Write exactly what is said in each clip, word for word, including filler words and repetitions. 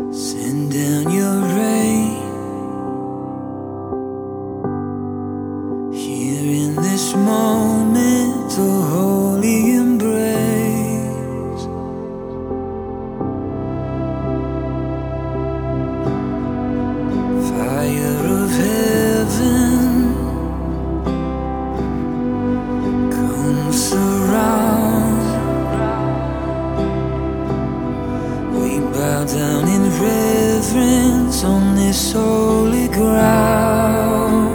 Send down your rain here in this moment, oh holy embrace. Fire of heaven, come surround. We bow down in reverence on this holy ground.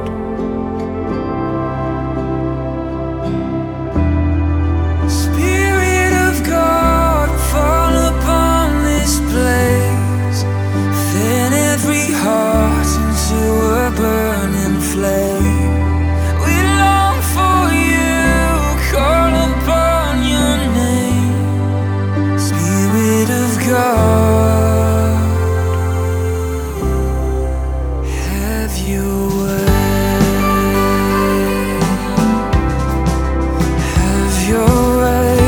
Spirit of God, fall upon this place. Fan every heart into a burning flame. We long for you, call upon your name. Spirit of God, have your way. Have your way.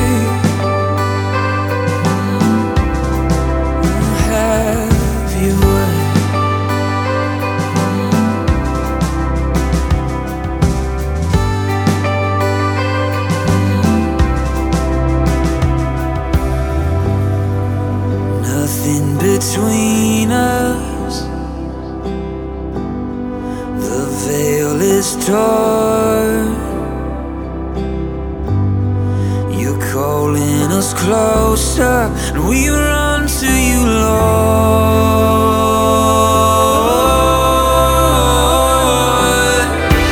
Have your way. Nothing between us, the veil is torn. You're calling us closer, and we run to you, Lord.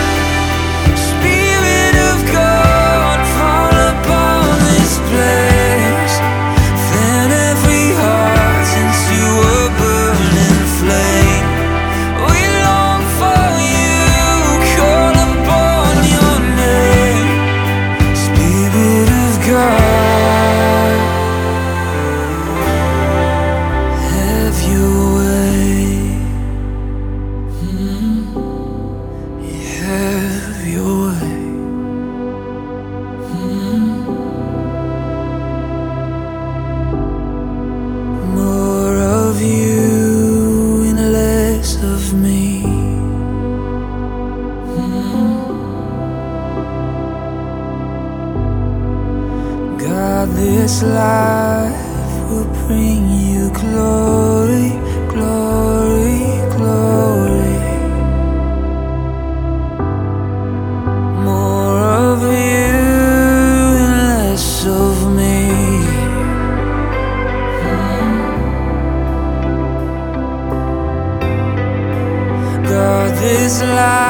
Spirit of God, fall upon this place. Fan every heart into a burning flame. We long for you, call upon your name. Spirit of God, have your way. Mm. Have your way. Mm. More of you and less of me. Mm. God, this life will bring you glory, glory, glory. More of you and less of me. God, this life